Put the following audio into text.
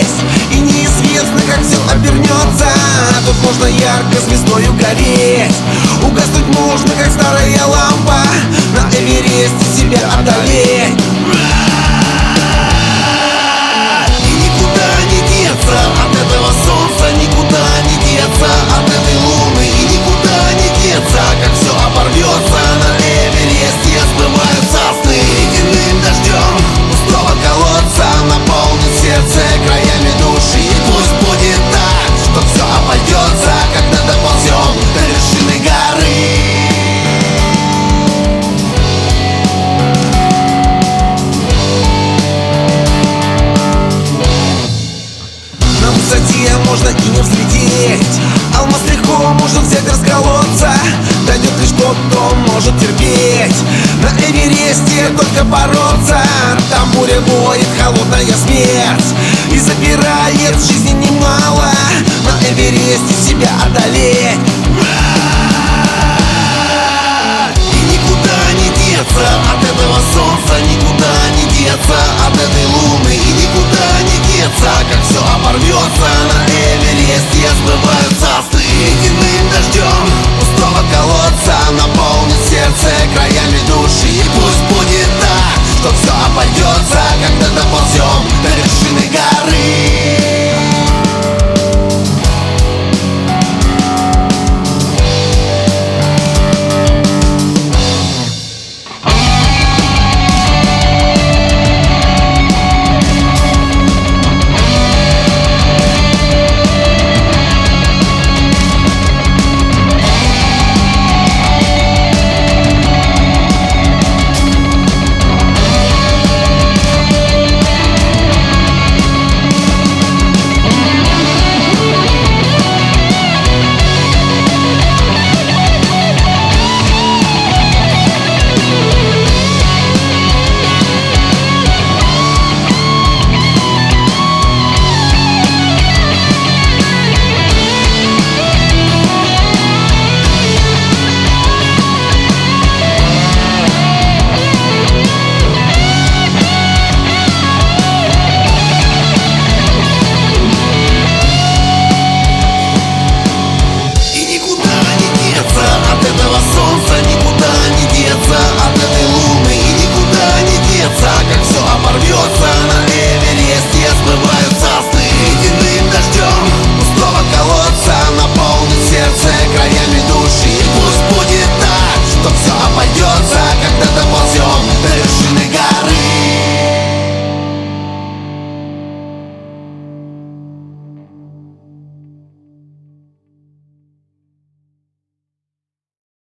здесь, и неизвестно, как все обернется. Тут можно ярко звездою гореть, угаснуть можно, как старая лампа, на Эвересте себя одолеть. И никуда не деться от этого солнца, никуда не деться от этой луны, и никуда не деться, как все оборвется. На Эвересте сбываются сны. Ледяным дождем пустого колодца наполнит сердце краями души. И пусть будет так, что все обойдется, когда доползем до вершины горы. На высоте можно и не взлететь, алмаз легко можно взять, расколоться. Дойдет лишь тот, кто может терпеть. На Эвересте только бороться, там буря воет, холодная смерть, и забирает жизни немало. На Эвересте себя одолеть. И никуда не деться от этого солнца, никуда не деться от этой луны, и никуда не деться, как все оборвется. На Эвересте сбываются сны. Ледяным дождем пустого колодца наполнит сердце краями души. И пусть будет так, что все обойдется, когда доползем до вершины горы.